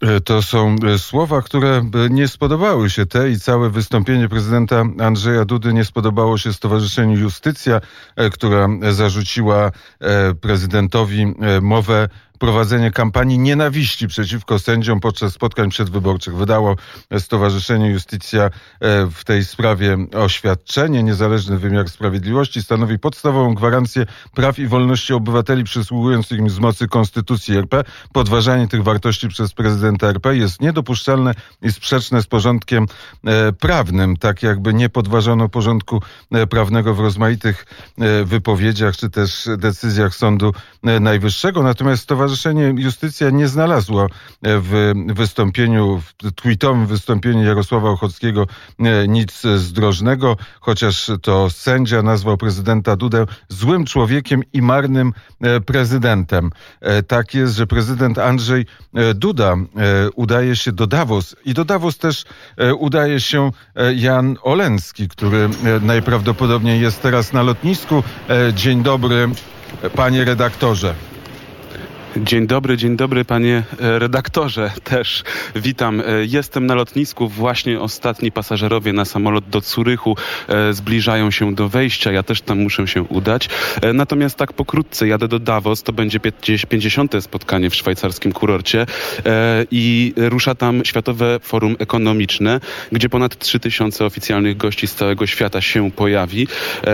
To są słowa, które nie spodobały się i całe wystąpienie prezydenta Andrzeja Dudy nie spodobało się Stowarzyszeniu Iustitia, która zarzuciła prezydentowi mowę prowadzenie kampanii nienawiści przeciwko sędziom podczas spotkań przedwyborczych. Wydało Stowarzyszenie Iustitia w tej sprawie oświadczenie. Niezależny wymiar sprawiedliwości stanowi podstawową gwarancję praw i wolności obywateli przysługujących im z mocy Konstytucji RP. Podważanie tych wartości przez prezydenta RP jest niedopuszczalne i sprzeczne z porządkiem prawnym. Tak jakby nie podważono porządku prawnego w rozmaitych wypowiedziach czy też decyzjach Sądu Najwyższego. Natomiast Stowarzyszenie Iustitia nie znalazło w wystąpieniu, w tweetowym wystąpieniu Jarosława Ochockiego nic zdrożnego, chociaż to sędzia nazwał prezydenta Dudę złym człowiekiem i marnym prezydentem. Tak jest, że prezydent Andrzej Duda udaje się do Davos i do Davos też udaje się Jan Olenski, który najprawdopodobniej jest teraz na lotnisku. Dzień dobry, panie redaktorze. Dzień dobry panie redaktorze, też witam. Jestem na lotnisku, właśnie ostatni pasażerowie na samolot do Zurychu zbliżają się do wejścia, ja też tam muszę się udać. Natomiast tak pokrótce jadę do Davos, to będzie 50. spotkanie w szwajcarskim kurorcie i rusza tam Światowe Forum Ekonomiczne, gdzie ponad 3000 oficjalnych gości z całego świata się pojawi.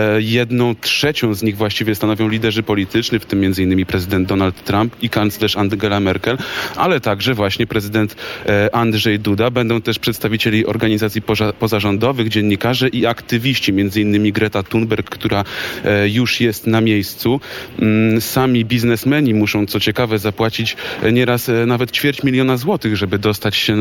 1/3 z nich właściwie stanowią liderzy polityczni, w tym m.in. prezydent Donald Trump i kanclerz Angela Merkel, ale także właśnie prezydent Andrzej Duda. Będą też przedstawicieli organizacji pozarządowych, dziennikarze i aktywiści, między innymi Greta Thunberg, która już jest na miejscu. Sami biznesmeni muszą, co ciekawe, zapłacić nieraz nawet 250 000 złotych, żeby dostać się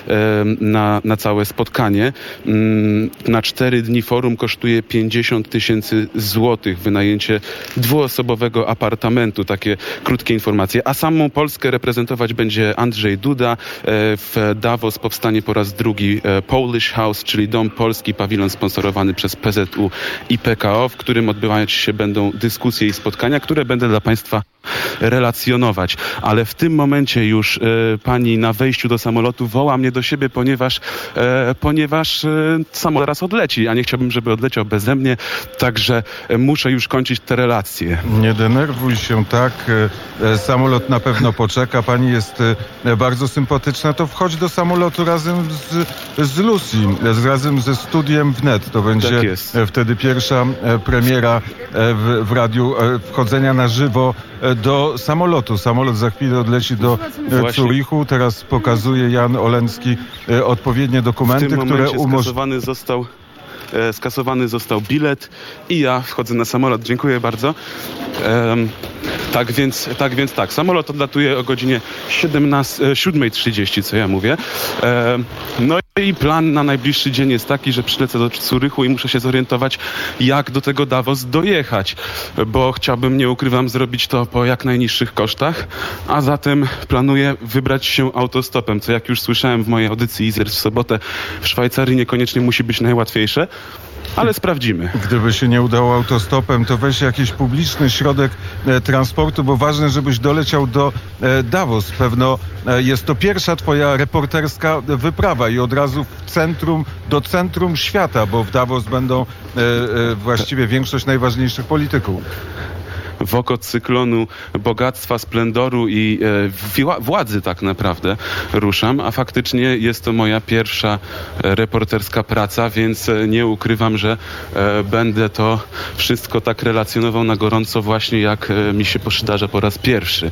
na całe spotkanie. Na 4 dni forum kosztuje 50 000 złotych wynajęcie dwuosobowego apartamentu. Takie krótkie informacje. A samą Polskę reprezentować będzie Andrzej Duda. W Davos powstanie po raz drugi Polish House, czyli Dom Polski, pawilon sponsorowany przez PZU i PKO, w którym odbywać się będą dyskusje i spotkania, które będę dla państwa relacjonować. Ale w tym momencie już pani na wejściu do samolotu woła mnie do siebie, ponieważ samolot zaraz odleci, a nie chciałbym, żeby odleciał beze mnie, także muszę już kończyć te relacje. Nie denerwuj się tak, samolot na pewno poczeka, pani jest bardzo sympatyczna, to wchodź do samolotu razem z Lucy, razem ze studiem wnet. To będzie tak wtedy pierwsza premiera w radiu wchodzenia na żywo do samolotu. Samolot za chwilę odleci do Zurychu. Teraz pokazuje Jan Olenski odpowiednie dokumenty, które skasowany został bilet i ja wchodzę na samolot. Dziękuję bardzo. Tak więc, samolot odlatuje o godzinie 7:30, co ja mówię. No i plan na najbliższy dzień jest taki, że przylecę do Zurychu i muszę się zorientować, jak do tego Davos dojechać, bo chciałbym, nie ukrywam, zrobić to po jak najniższych kosztach, a zatem planuję wybrać się autostopem, co jak już słyszałem w mojej audycji Izer w sobotę, w Szwajcarii niekoniecznie musi być najłatwiejsze. Ale sprawdzimy. Gdyby się nie udało autostopem, to weź jakiś publiczny środek transportu, bo ważne, żebyś doleciał do Davos. Pewno jest to pierwsza twoja reporterska wyprawa i od razu do centrum świata, bo w Davos będą właściwie większość najważniejszych polityków. W oko cyklonu bogactwa, splendoru i władzy tak naprawdę ruszam, a faktycznie jest to moja pierwsza reporterska praca, więc nie ukrywam, że będę to wszystko tak relacjonował na gorąco właśnie jak mi się przydarza po raz pierwszy.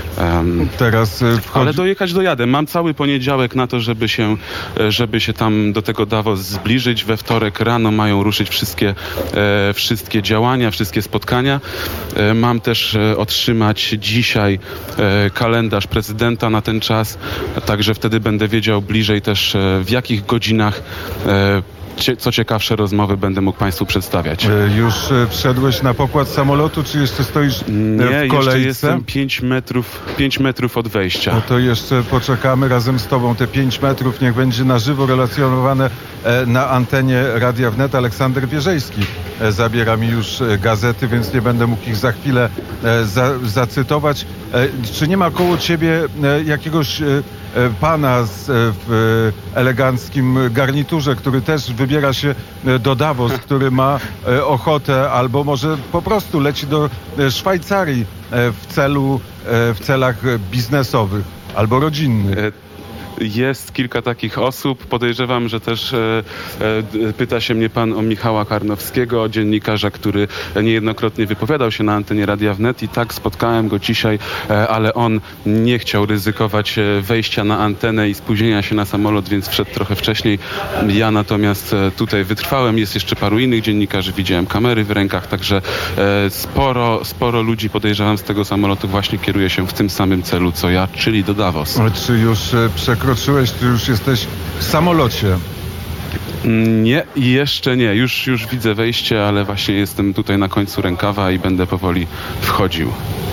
Ale dojechać dojadę. Mam cały poniedziałek na to, żeby się tam do tego Davos zbliżyć. We wtorek rano mają ruszyć wszystkie działania, wszystkie spotkania. Mam też otrzymać dzisiaj kalendarz prezydenta na ten czas, także wtedy będę wiedział bliżej też w jakich godzinach co ciekawsze rozmowy będę mógł państwu przedstawiać. Już wszedłeś na pokład samolotu, czy jeszcze stoisz w kolejce? Nie, jeszcze jestem 5 metrów od wejścia. No to jeszcze poczekamy razem z tobą. Te 5 metrów niech będzie na żywo relacjonowane na antenie Radia Wnet. Aleksander Bierzejski zabiera mi już gazety, więc nie będę mógł ich za chwilę chwilę zacytować. Czy nie ma koło ciebie jakiegoś pana w eleganckim garniturze, który też wybiera się do Davos, który ma ochotę albo może po prostu leci do Szwajcarii w celach biznesowych albo rodzinnych? Jest kilka takich osób. Podejrzewam, że też pyta się mnie pan o Michała Karnowskiego, dziennikarza, który niejednokrotnie wypowiadał się na antenie Radia Wnet i tak spotkałem go dzisiaj, ale on nie chciał ryzykować wejścia na antenę i spóźnienia się na samolot, więc wszedł trochę wcześniej. Ja natomiast tutaj wytrwałem. Jest jeszcze paru innych dziennikarzy. Widziałem kamery w rękach, także sporo ludzi, podejrzewam, z tego samolotu właśnie kieruje się w tym samym celu, co ja, czyli do Davos. Czy już przekroczyłeś, czy już jesteś w samolocie? Nie, jeszcze nie. Już widzę wejście, ale właśnie jestem tutaj na końcu rękawa i będę powoli wchodził.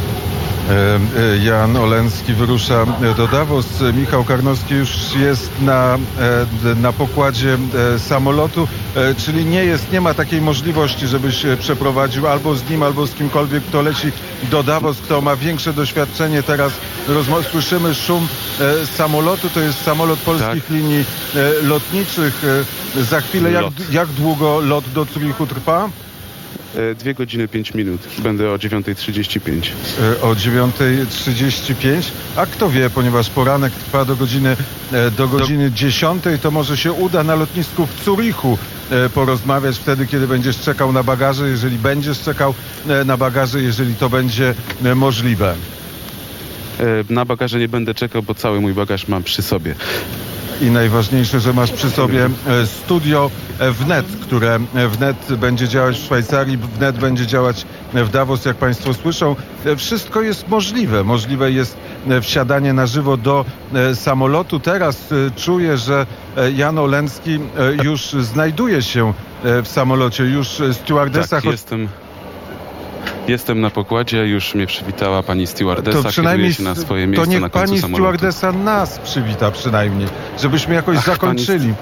Jan Oleński wyrusza do Davos. Michał Karnowski już jest na pokładzie samolotu, czyli nie ma takiej możliwości, żebyś przeprowadził albo z nim, albo z kimkolwiek, kto leci do Davos, kto ma większe doświadczenie. Teraz słyszymy szum samolotu, to jest samolot polskich linii lotniczych. Za chwilę, jak długo lot do Zurichu trwa? 2 godziny 5 minut. Będę o 9:35. O 9:35. A kto wie, ponieważ poranek trwa do godziny 10, to może się uda na lotnisku w Zurichu porozmawiać wtedy, kiedy będziesz czekał na bagaże, jeżeli będziesz czekał na bagaże, jeżeli to będzie możliwe. Na bagaże nie będę czekał, bo cały mój bagaż mam przy sobie. I najważniejsze, że masz przy sobie studio Wnet, które Wnet będzie działać w Szwajcarii, Wnet będzie działać w Davos, jak państwo słyszą. Wszystko jest możliwe. Możliwe jest wsiadanie na żywo do samolotu. Teraz czuję, że Jan Oleński już znajduje się w samolocie. Już stewardesa... Tak, Jestem na pokładzie, już mnie przywitała pani stewardessa, kieruje się na swoje miejsce na końcu samolotu. To niech pani stewardessa nas przywita przynajmniej, żebyśmy jakoś zakończyli.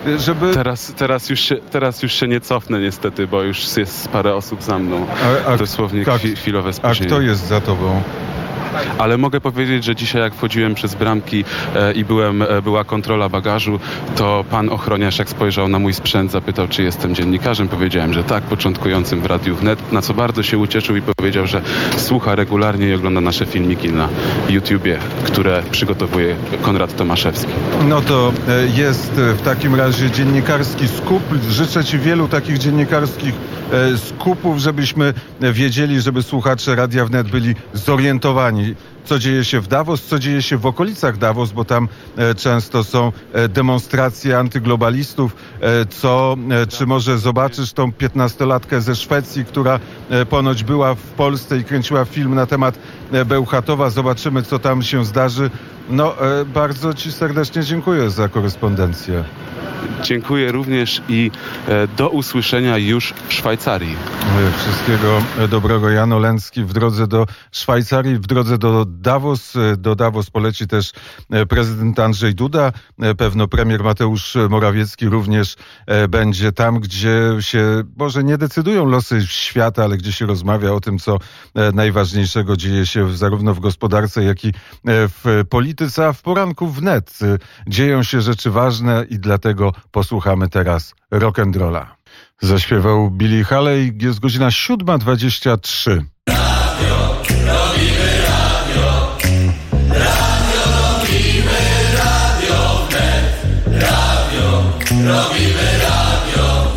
Teraz już się nie cofnę niestety, bo już jest parę osób za mną. Dosłownie chwilowe spóźnienie. A kto jest za tobą? Ale mogę powiedzieć, że dzisiaj jak wchodziłem przez bramki i była kontrola bagażu, to pan ochroniarz jak spojrzał na mój sprzęt, zapytał, czy jestem dziennikarzem. Powiedziałem, że tak, początkującym w Radiu Wnet, na co bardzo się ucieszył i powiedział, że słucha regularnie i ogląda nasze filmiki na YouTubie, które przygotowuje Konrad Tomaszewski. No to jest w takim razie dziennikarski skup. Życzę ci wielu takich dziennikarskich skupów, żebyśmy wiedzieli, żeby słuchacze Radia Wnet byli zorientowani, co dzieje się w Davos, co dzieje się w okolicach Davos, bo tam często są demonstracje antyglobalistów. Czy może zobaczysz tą 15-latkę ze Szwecji, która ponoć była w Polsce i kręciła film na temat Bełchatowa. Zobaczymy, co tam się zdarzy. No, bardzo ci serdecznie dziękuję za korespondencję. Dziękuję również i do usłyszenia już w Szwajcarii. Wszystkiego dobrego. Jan Oleński w drodze do Szwajcarii, w drodze do Davos. Do Davos poleci też prezydent Andrzej Duda. Pewno premier Mateusz Morawiecki również będzie tam, gdzie się może nie decydują losy świata, ale gdzie się rozmawia o tym, co najważniejszego dzieje się zarówno w gospodarce, jak i w polityce. A w poranku Wnet dzieją się rzeczy ważne i dlatego posłuchamy teraz rock'n'rolla. Zaśpiewał Billy Haley. Jest godzina 7:23. Radio, robimy radio. Radio, robimy radio Wnet. Radio, robimy radio.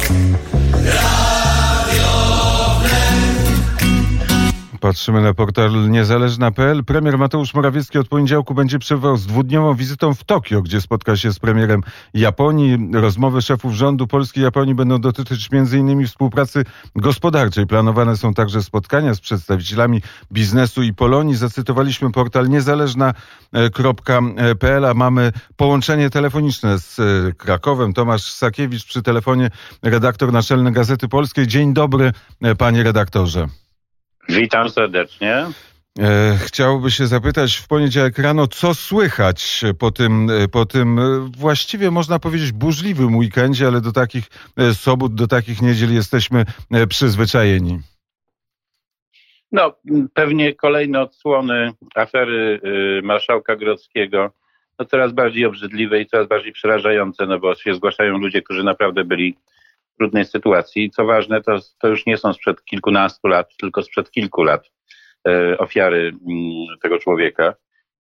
Radio Wnet. Patrzymy na portal niezależna.pl. Premier Mateusz Morawiecki od poniedziałku będzie przebywał z 2-dniową wizytą w Tokio, gdzie spotka się z premierem Japonii. Rozmowy szefów rządu Polski i Japonii będą dotyczyć m.in. współpracy gospodarczej. Planowane są także spotkania z przedstawicielami biznesu i Polonii. Zacytowaliśmy portal niezależna.pl, a mamy połączenie telefoniczne z Krakowem. Tomasz Sakiewicz przy telefonie, redaktor naczelny Gazety Polskiej. Dzień dobry, panie redaktorze. Witam serdecznie. Chciałby się zapytać w poniedziałek rano, co słychać po tym właściwie można powiedzieć burzliwym weekendzie, ale do takich sobót, do takich niedziel jesteśmy przyzwyczajeni. No, pewnie kolejne odsłony afery marszałka Grodzkiego, no coraz bardziej obrzydliwe i coraz bardziej przerażające, no bo się zgłaszają ludzie, którzy naprawdę byli w trudnej sytuacji. Co ważne, to już nie są sprzed kilkunastu lat, tylko sprzed kilku lat ofiary tego człowieka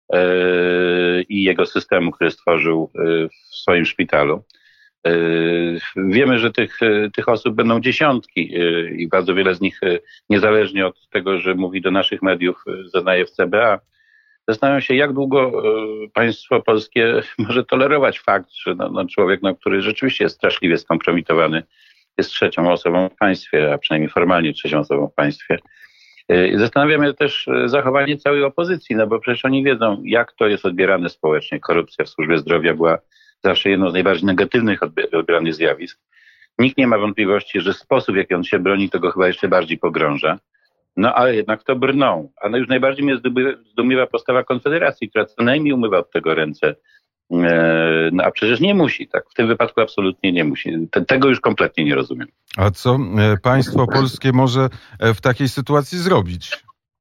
i jego systemu, który stworzył w swoim szpitalu. Wiemy, że tych osób będą dziesiątki i bardzo wiele z nich, niezależnie od tego, że mówi do naszych mediów, zeznaje w CBA. Zastanawiam się, jak długo państwo polskie może tolerować fakt, że człowiek, który rzeczywiście jest straszliwie skompromitowany, jest trzecią osobą w państwie, a przynajmniej formalnie trzecią osobą w państwie. Zastanawia mnie też zachowanie całej opozycji, no bo przecież oni wiedzą, jak to jest odbierane społecznie. Korupcja w służbie zdrowia była zawsze jedną z najbardziej negatywnych odbieranych zjawisk. Nikt nie ma wątpliwości, że sposób, w jaki on się broni, to go chyba jeszcze bardziej pogrąża. No ale jednak to brną. A już najbardziej mnie zdumiewa postawa Konfederacji, która co najmniej umywa od tego ręce. No a przecież nie musi, tak? W tym wypadku absolutnie nie musi. Tego już kompletnie nie rozumiem. A co państwo polskie może w takiej sytuacji zrobić?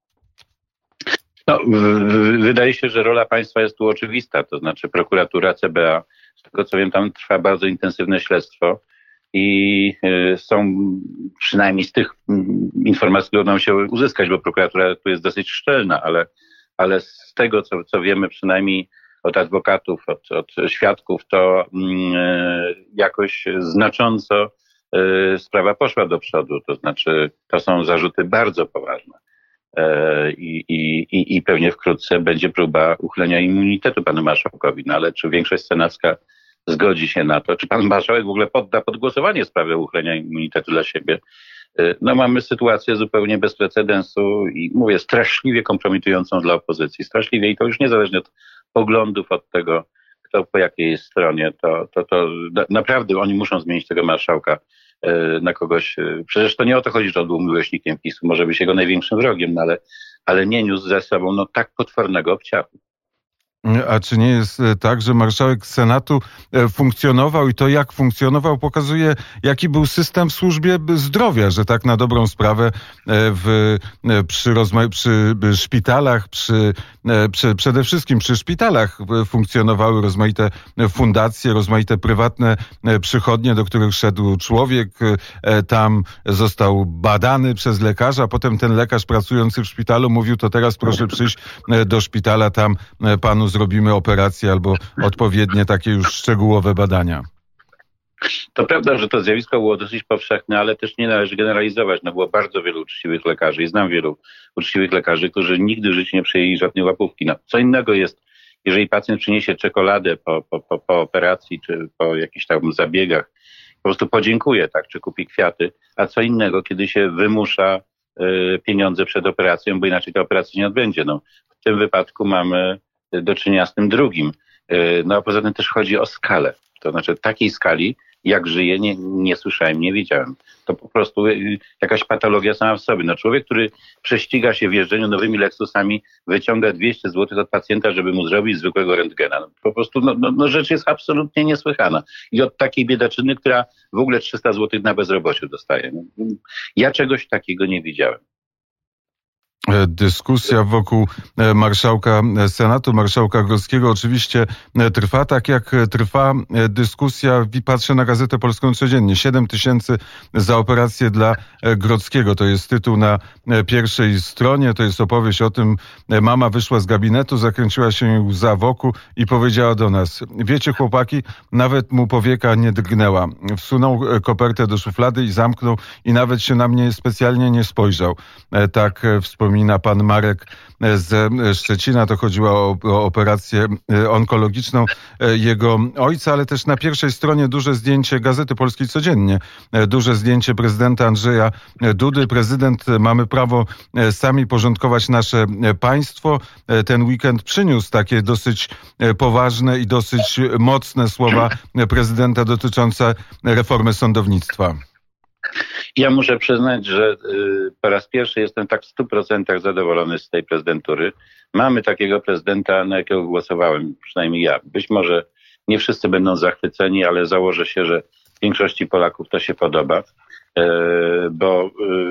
No, wydaje się, że rola państwa jest tu oczywista, to znaczy prokuratura, CBA, z tego co wiem, tam trwa bardzo intensywne śledztwo i są przynajmniej z tych informacji, które udało się uzyskać, bo prokuratura tu jest dosyć szczelna, ale z tego co wiemy przynajmniej od adwokatów, od świadków, to jakoś znacząco sprawa poszła do przodu, to znaczy to są zarzuty bardzo poważne. I pewnie wkrótce będzie próba uchylenia immunitetu panu marszałkowi. No ale czy większość senacka zgodzi się na to? Czy pan marszałek w ogóle podda pod głosowanie sprawę uchylenia immunitetu dla siebie? No mamy sytuację zupełnie bez precedensu i mówię straszliwie kompromitującą dla opozycji. Straszliwie i to już niezależnie od poglądów, od tego, kto po jakiej jest stronie. To naprawdę oni muszą zmienić tego marszałka na kogoś. Przecież to nie o to chodzi, że on był miłośnikiem PiS-u, może być jego największym wrogiem, no ale nie niósł ze sobą tak potwornego obciachu. A czy nie jest tak, że marszałek Senatu funkcjonował i to jak funkcjonował pokazuje, jaki był system w służbie zdrowia, że tak na dobrą sprawę przy szpitalach, przede wszystkim przy szpitalach funkcjonowały rozmaite fundacje, rozmaite prywatne przychodnie, do których szedł człowiek, tam został badany przez lekarza, potem ten lekarz pracujący w szpitalu mówił, to teraz proszę przyjść do szpitala, tam panu zrobimy operację albo odpowiednie takie już szczegółowe badania. To prawda, że to zjawisko było dosyć powszechne, ale też nie należy generalizować. No było bardzo wielu uczciwych lekarzy i znam wielu uczciwych lekarzy, którzy nigdy w życiu nie przyjęli żadnej łapówki. No, co innego jest, jeżeli pacjent przyniesie czekoladę po operacji czy po jakichś tam zabiegach, po prostu podziękuje, tak, czy kupi kwiaty, a co innego, kiedy się wymusza pieniądze przed operacją, bo inaczej ta operacja nie odbędzie. No, w tym wypadku mamy do czynienia z tym drugim. No a poza tym też chodzi o skalę. To znaczy takiej skali, jak żyje, nie słyszałem, nie wiedziałem. To po prostu jakaś patologia sama w sobie. No człowiek, który prześciga się w jeżdżeniu nowymi Lexusami, wyciąga 200 zł od pacjenta, żeby mu zrobić zwykłego rentgena. No, po prostu rzecz jest absolutnie niesłychana. I od takiej biedaczyny, która w ogóle 300 zł na bezrobociu dostaje. No, ja czegoś takiego nie widziałem. Dyskusja wokół marszałka Senatu, marszałka Grodzkiego oczywiście trwa, tak jak trwa dyskusja, patrzę na Gazetę Polską codziennie, 7 000 za operację dla Grodzkiego. To jest tytuł na pierwszej stronie, to jest opowieść o tym, mama wyszła z gabinetu, zakręciła się łza wokół i powiedziała do nas, wiecie chłopaki, nawet mu powieka nie drgnęła. Wsunął kopertę do szuflady i zamknął i nawet się na mnie specjalnie nie spojrzał. Tak wspomina pan Marek ze Szczecina. To chodziło o operację onkologiczną jego ojca, ale też na pierwszej stronie duże zdjęcie Gazety Polskiej codziennie. Duże zdjęcie prezydenta Andrzeja Dudy. Prezydent, mamy prawo sami porządkować nasze państwo. Ten weekend przyniósł takie dosyć poważne i dosyć mocne słowa prezydenta dotyczące reformy sądownictwa. Ja muszę przyznać, że po raz pierwszy jestem tak w 100% zadowolony z tej prezydentury. Mamy takiego prezydenta, na jakiego głosowałem, przynajmniej ja. Być może nie wszyscy będą zachwyceni, ale założę się, że większości Polaków to się podoba, bo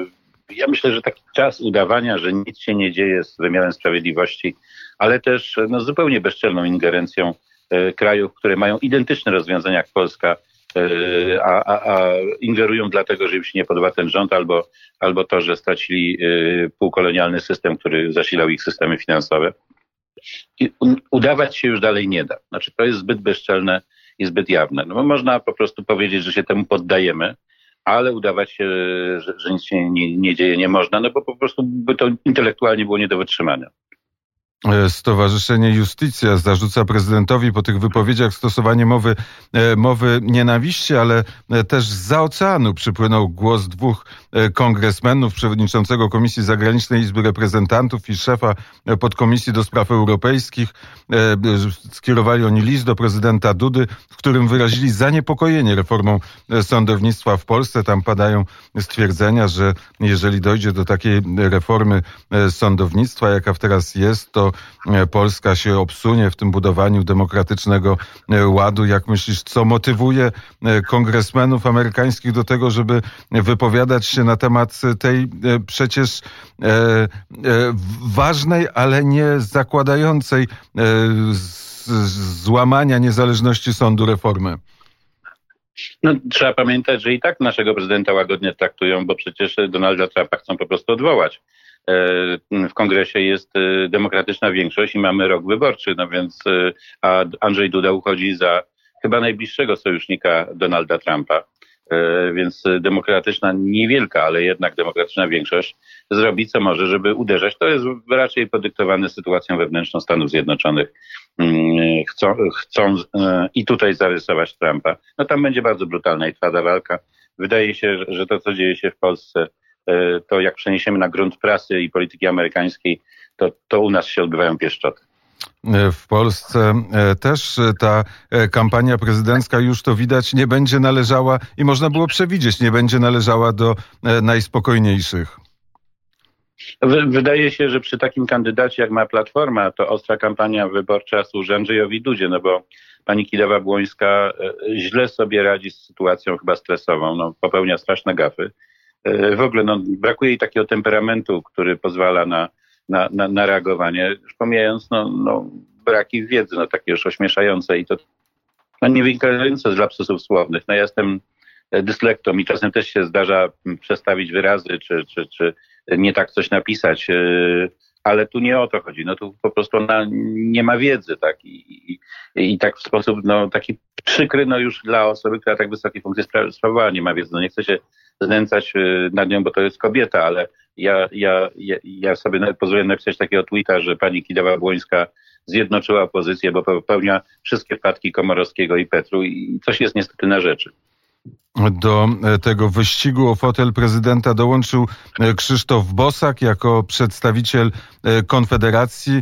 Ja myślę, że taki czas udawania, że nic się nie dzieje z wymiarem sprawiedliwości, ale też zupełnie bezczelną ingerencją krajów, które mają identyczne rozwiązania jak Polska, a ingerują dlatego, że im się nie podoba ten rząd, albo to, że stracili półkolonialny system, który zasilał ich systemy finansowe. I udawać się już dalej nie da. Znaczy, to jest zbyt bezczelne i zbyt jawne. No bo można po prostu powiedzieć, że się temu poddajemy, ale udawać się, że nic się nie dzieje, nie można, no bo po prostu by to intelektualnie było nie do wytrzymania. Stowarzyszenie Iustitia zarzuca prezydentowi po tych wypowiedziach stosowanie mowy nienawiści, ale też zza oceanu przypłynął głos dwóch kongresmenów, przewodniczącego Komisji Zagranicznej Izby Reprezentantów i szefa podkomisji do spraw europejskich. Skierowali oni list do prezydenta Dudy, w którym wyrazili zaniepokojenie reformą sądownictwa w Polsce. Tam padają stwierdzenia, że jeżeli dojdzie do takiej reformy sądownictwa, jaka teraz jest, to Polska się obsunie w tym budowaniu demokratycznego ładu. Jak myślisz, co motywuje kongresmenów amerykańskich do tego, żeby wypowiadać się na temat tej przecież ważnej, ale nie zakładającej złamania niezależności sądu reformy? No, trzeba pamiętać, że i tak naszego prezydenta łagodnie traktują, bo przecież Donalda Trumpa chcą po prostu odwołać. W kongresie jest demokratyczna większość i mamy rok wyborczy, no więc a Andrzej Duda uchodzi za chyba najbliższego sojusznika Donalda Trumpa. Więc demokratyczna, niewielka, ale jednak demokratyczna większość zrobi co może, żeby uderzać. To jest raczej podyktowane sytuacją wewnętrzną Stanów Zjednoczonych. Chcą i tutaj zarysować Trumpa. No tam będzie bardzo brutalna i twarda walka. Wydaje się, że to, co dzieje się w Polsce, to jak przeniesiemy na grunt prasy i polityki amerykańskiej, to u nas się odbywają pieszczoty. W Polsce też ta kampania prezydencka, już to widać, nie będzie należała, i można było przewidzieć, nie będzie należała do najspokojniejszych. Wydaje się, że przy takim kandydacie jak ma Platforma, to ostra kampania wyborcza służy Andrzejowi Dudzie, no bo pani Kidawa-Błońska źle sobie radzi z sytuacją chyba stresową, no, popełnia straszne gafy. W ogóle brakuje jej takiego temperamentu, który pozwala na reagowanie, już pomijając braki wiedzy, takie już ośmieszające i to nie wynikające z lapsusów słownych. Ja jestem dyslektą i czasem też się zdarza przestawić wyrazy, czy nie tak coś napisać, ale tu nie o to chodzi. Tu po prostu ona nie ma wiedzy, tak? I tak w sposób taki przykry, już dla osoby, która tak wysokie funkcje sprawowała, nie ma wiedzy. Nie chcę się znęcać nad nią, bo to jest kobieta, ale ja sobie pozwolę napisać takiego tweeta, że pani Kidawa-Błońska zjednoczyła opozycję, bo popełnia wszystkie wpadki Komorowskiego i Petru i coś jest niestety na rzeczy. Do tego wyścigu o fotel prezydenta dołączył Krzysztof Bosak jako przedstawiciel Konfederacji.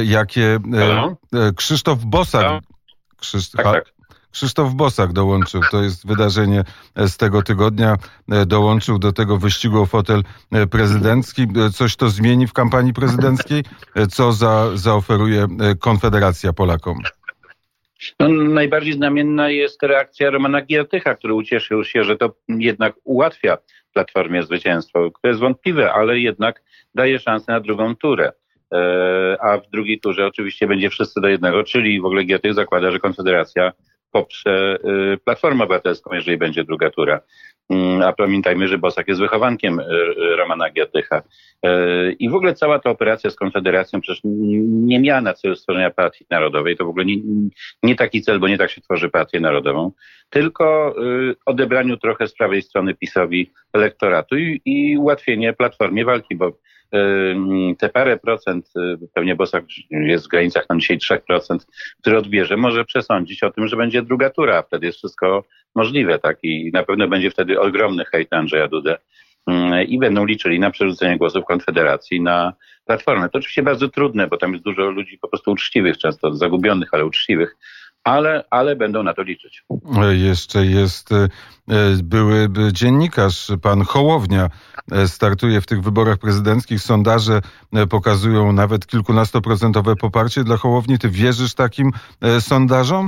Krzysztof Bosak. Tak. Krzysztof Bosak dołączył, to jest wydarzenie z tego tygodnia, dołączył do tego wyścigu o fotel prezydencki. Coś to zmieni w kampanii prezydenckiej? Co zaoferuje Konfederacja Polakom? Najbardziej znamienna jest reakcja Romana Giertycha, który ucieszył się, że to jednak ułatwia Platformie zwycięstwo. To jest wątpliwe, ale jednak daje szansę na drugą turę. A w drugiej turze oczywiście będzie wszyscy do jednego, czyli w ogóle Giertych zakłada, że Konfederacja poprze Platformę Obywatelską, jeżeli będzie druga tura. A pamiętajmy, że Bosak jest wychowankiem Romana Giertycha. I w ogóle cała ta operacja z Konfederacją przecież nie miała na celu stworzenia partii narodowej. To w ogóle nie taki cel, bo nie tak się tworzy partię narodową, tylko odebraniu trochę z prawej strony PiS-owi elektoratu i ułatwienie Platformie walki, bo te parę procent, pewnie Bosak jest w granicach dzisiaj 3%, które odbierze, może przesądzić o tym, że będzie druga tura, a wtedy jest wszystko możliwe, tak? I na pewno będzie wtedy ogromny hejt na Andrzeja Dudę i będą liczyli na przerzucenie głosów Konfederacji na Platformę. To oczywiście bardzo trudne, bo tam jest dużo ludzi po prostu uczciwych, często zagubionych, ale uczciwych. Ale będą na to liczyć. Jeszcze jest były dziennikarz, pan Hołownia, startuje w tych wyborach prezydenckich. Sondaże pokazują nawet kilkunastoprocentowe poparcie dla Hołowni. Ty wierzysz takim sondażom?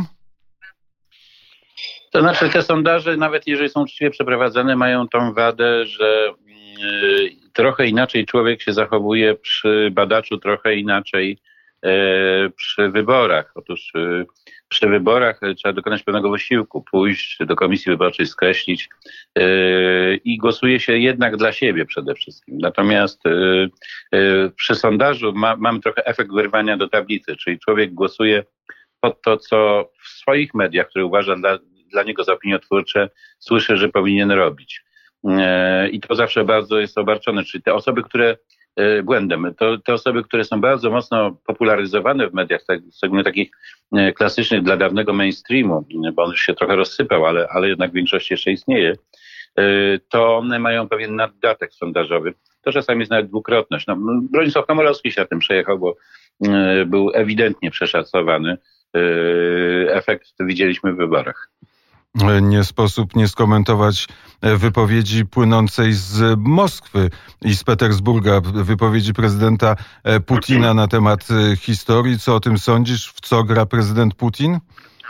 To znaczy te sondaże, nawet jeżeli są uczciwie przeprowadzone, mają tą wadę, że trochę inaczej człowiek się zachowuje przy badaczu, trochę inaczej przy wyborach. Otóż przy wyborach trzeba dokonać pewnego wysiłku, pójść do komisji wyborczej, skreślić i głosuje się jednak dla siebie przede wszystkim. Natomiast przy sondażu mamy trochę efekt wyrwania do tablicy, czyli człowiek głosuje pod to, co w swoich mediach, które uważa dla niego za opiniotwórcze, słyszy, że powinien robić. I to zawsze bardzo jest obarczone, czyli te osoby, które błędem. Te osoby, które są bardzo mocno popularyzowane w mediach, szczególnie takich klasycznych dla dawnego mainstreamu, bo on już się trochę rozsypał, ale jednak w większości jeszcze istnieje, to one mają pewien naddatek sondażowy. To czasami jest nawet dwukrotność. No, Bronisław Komorowski się na tym przejechał, bo był ewidentnie przeszacowany. Efekt widzieliśmy w wyborach. Nie sposób nie skomentować wypowiedzi płynącej z Moskwy i z Petersburga, wypowiedzi prezydenta Putina na temat historii. Co o tym sądzisz? W co gra prezydent Putin?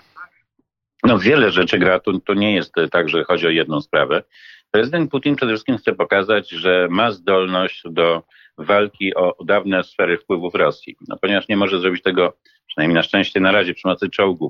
No wiele rzeczy gra. To nie jest tak, że chodzi o jedną sprawę. Prezydent Putin przede wszystkim chce pokazać, że ma zdolność do walki o dawne sfery wpływów Rosji. No, ponieważ nie może zrobić tego, przynajmniej na szczęście na razie, przy pomocy czołgów,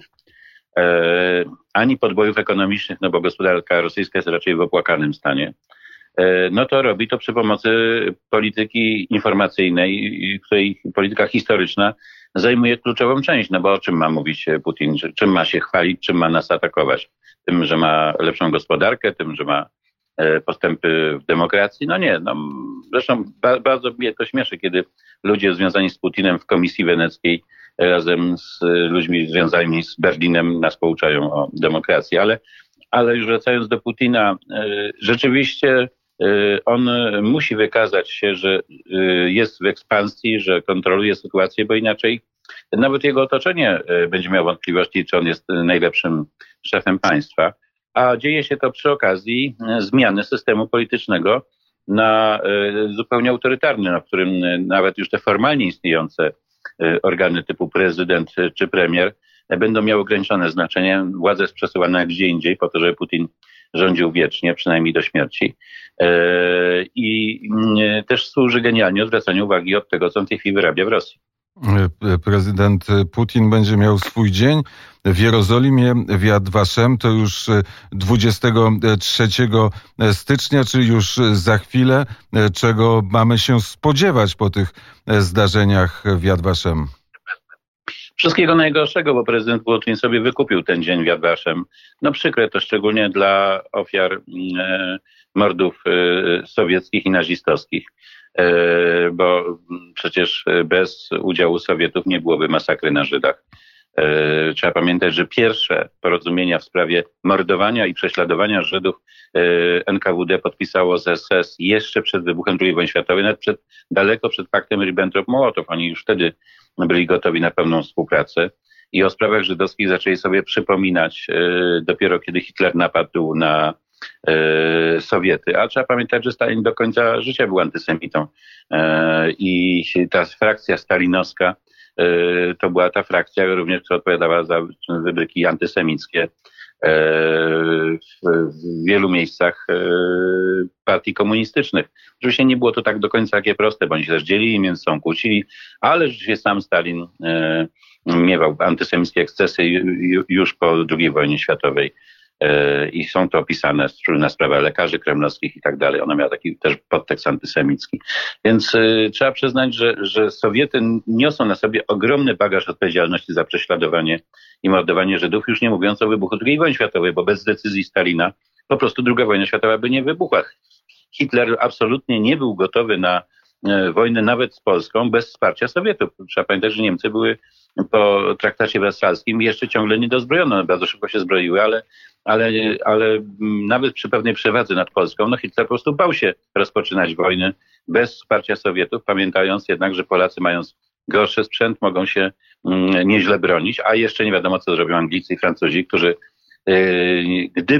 ani podbojów ekonomicznych, no bo gospodarka rosyjska jest raczej w opłakanym stanie, no to robi to przy pomocy polityki informacyjnej, w której polityka historyczna zajmuje kluczową część, no bo o czym ma mówić Putin, czym ma się chwalić, czym ma nas atakować? Tym, że ma lepszą gospodarkę, tym, że ma postępy w demokracji? No nie, no zresztą bardzo mnie to śmieszy, kiedy ludzie związani z Putinem w Komisji Weneckiej razem z ludźmi związanymi z Berlinem nas pouczają o demokracji. Ale już wracając do Putina, rzeczywiście on musi wykazać się, że jest w ekspansji, że kontroluje sytuację, bo inaczej nawet jego otoczenie będzie miało wątpliwości, czy on jest najlepszym szefem państwa. A dzieje się to przy okazji zmiany systemu politycznego na zupełnie autorytarny, na którym nawet już te formalnie istniejące organy typu prezydent czy premier będą miały ograniczone znaczenie. Władza jest przesuwana gdzie indziej po to, żeby Putin rządził wiecznie, przynajmniej do śmierci. I też służy genialnie odwracaniu uwagi od tego, co on w tej chwili wyrabia w Rosji. Prezydent Putin będzie miał swój dzień w Jerozolimie, w Yad Vashem. To już 23 stycznia, czyli już za chwilę. Czego mamy się spodziewać po tych zdarzeniach w Yad Vashem? Wszystkiego najgorszego, bo prezydent Putin sobie wykupił ten dzień w Yad Vashem. No przykre to szczególnie dla ofiar mordów sowieckich i nazistowskich, bo przecież bez udziału Sowietów nie byłoby masakry na Żydach. Trzeba pamiętać, że pierwsze porozumienia w sprawie mordowania i prześladowania Żydów NKWD podpisało z SS jeszcze przed wybuchem II wojny światowej, nawet daleko przed paktem Ribbentrop-Mołotow. Oni już wtedy byli gotowi na pełną współpracę i o sprawach żydowskich zaczęli sobie przypominać dopiero kiedy Hitler napadł na Sowiety. A trzeba pamiętać, że Stalin do końca życia był antysemitą i ta frakcja stalinowska to była ta frakcja również, która odpowiadała za wybryki antysemickie w wielu miejscach partii komunistycznych. Oczywiście nie było to tak do końca takie proste, bo oni się też dzielili między sobą, kłócili, ale rzeczywiście sam Stalin miewał antysemickie ekscesy już po II wojnie światowej. I są to opisane na sprawę lekarzy kremlowskich i tak dalej. Ona miała taki też podtekst antysemicki. Więc trzeba przyznać, że Sowiety niosą na sobie ogromny bagaż odpowiedzialności za prześladowanie i mordowanie Żydów, już nie mówiąc o wybuchu II wojny światowej, bo bez decyzji Stalina po prostu II wojna światowa by nie wybuchła. Hitler absolutnie nie był gotowy na wojnę nawet z Polską bez wsparcia Sowietów. Trzeba pamiętać, że Niemcy były po traktacie wersalskim jeszcze ciągle niedozbrojone. Bardzo szybko się zbroiły, ale nawet przy pewnej przewadze nad Polską, no Hitler po prostu bał się rozpoczynać wojny bez wsparcia Sowietów, pamiętając jednak, że Polacy mając gorszy sprzęt mogą się nieźle bronić, a jeszcze nie wiadomo, co zrobią Anglicy i Francuzi, którzy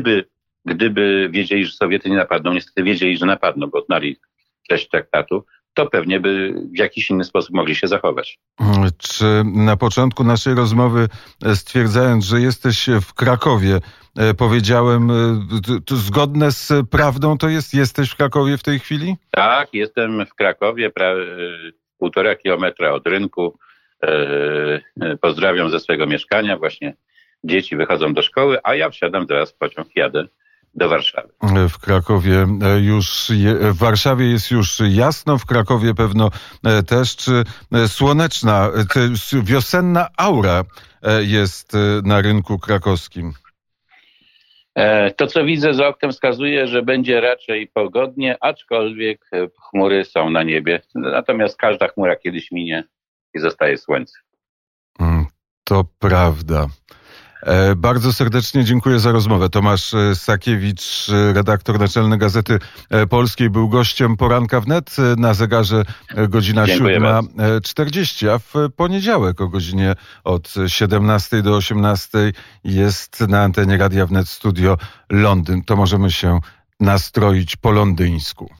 gdyby wiedzieli, że Sowiety nie napadną, niestety wiedzieli, że napadną, bo znali treść traktatu, to pewnie by w jakiś inny sposób mogli się zachować. Czy na początku naszej rozmowy, stwierdzając, że jesteś w Krakowie, powiedziałem, to zgodne z prawdą to jest? Jesteś w Krakowie w tej chwili? Tak, jestem w Krakowie, 1,5 kilometra od rynku. Pozdrawiam ze swojego mieszkania. Właśnie dzieci wychodzą do szkoły, a ja wsiadam teraz w pociąg, jadę do Warszawy. W Krakowie w Warszawie jest już jasno, w Krakowie pewno też. Czy słoneczna, wiosenna aura jest na rynku krakowskim? To, co widzę z oknem, wskazuje, że będzie raczej pogodnie, aczkolwiek chmury są na niebie. Natomiast każda chmura kiedyś minie i zostaje słońce. To prawda. Bardzo serdecznie dziękuję za rozmowę. Tomasz Sakiewicz, redaktor naczelny Gazety Polskiej, był gościem Poranka Wnet. Na zegarze godzina 7:40, a w poniedziałek o godzinie od 17 do 18 jest na antenie Radia Wnet Studio Londyn. To możemy się nastroić po londyńsku.